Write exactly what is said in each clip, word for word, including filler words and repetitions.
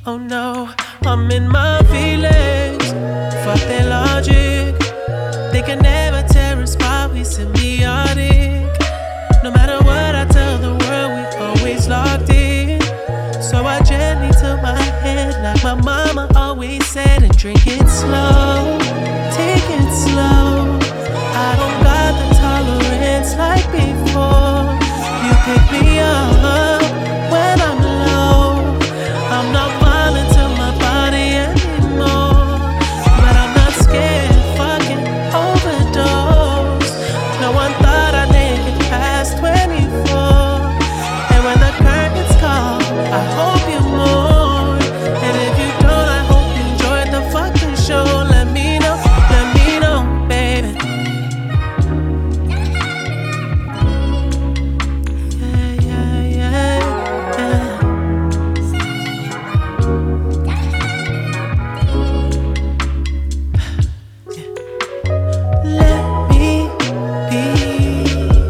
Oh no, I'm in my feelings. Fuck their logic. They can never tear us apart, we symbiotic. No matter what I tell the world, we always locked in. So I gently took my head, like my mama always said, and drink it slow, take it slow. I don't got the tolerance like before. You pick me up when I'm low. I'm not violent to my body anymore, but I'm not scared of fucking overdose. No one thought I'd make it past twenty-four. And when the curtains call, I hope you mourn. And if you don't, I hope you enjoyed the fucking show. Let me know, let me know, baby. Yeah, yeah, yeah, yeah. Let me be.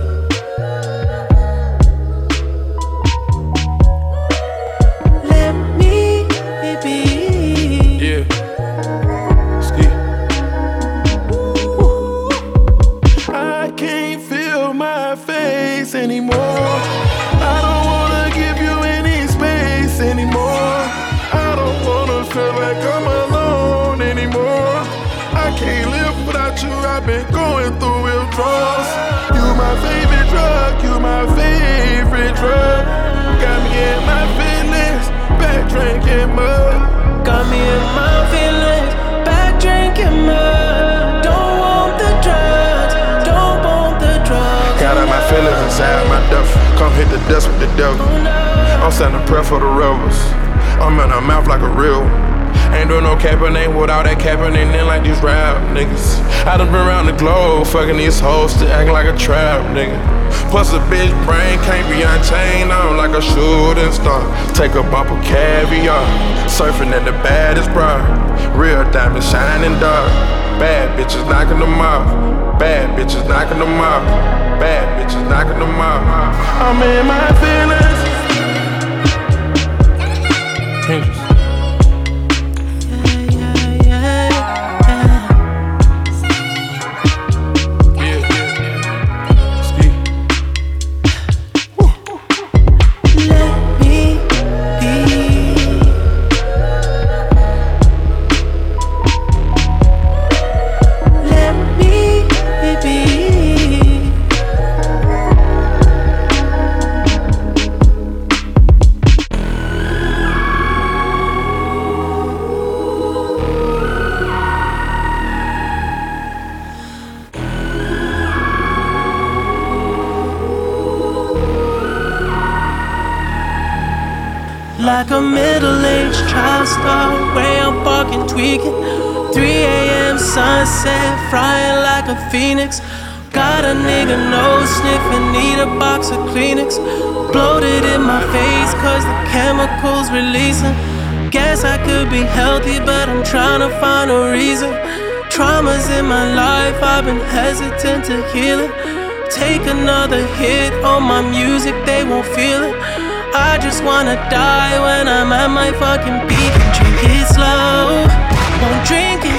Let me be. Yeah. Ski. I can't feel my face anymore. I don't wanna give you any space anymore. I don't wanna feel like I'm alone anymore. I can't live without you, I've been going through withdrawals. You my favorite drug, you my favorite drug. Got me in my feelings, back drinking mud. Got me in my feelings, back drinking mud. Don't want the drugs, don't want the drugs. Got out my feelings inside my duffel. Come hit the dust with the devil. I'm sending a prayer for the rebels. I'm in her mouth like a real one. Ain't doing no capping, ain't with all that capping, ain't in like these rap niggas. I done been around the globe, fucking these hoes, still acting like a trap nigga. Plus a bitch brain can't be unchained, I'm like a shooting star. Take a bump of caviar, surfing at the baddest bra. Real diamond shining dark. Bad bitches knocking them off. Bad bitches knocking them off. Bad bitches knocking them off. I'm in my feelings. Hendrix. Like a middle-aged child star, way I'm fucking tweaking. three a.m. sunset, frying like a phoenix. Got a nigga nose sniffing, need a box of Kleenex. Bloated in my face cause the chemicals releasing. Guess I could be healthy but I'm trying to find a reason. Traumas in my life, I've been hesitant to heal it. Take another hit on my music, they won't feel it. I just wanna die when I'm at my fucking peak. Drink it slow, won't drink it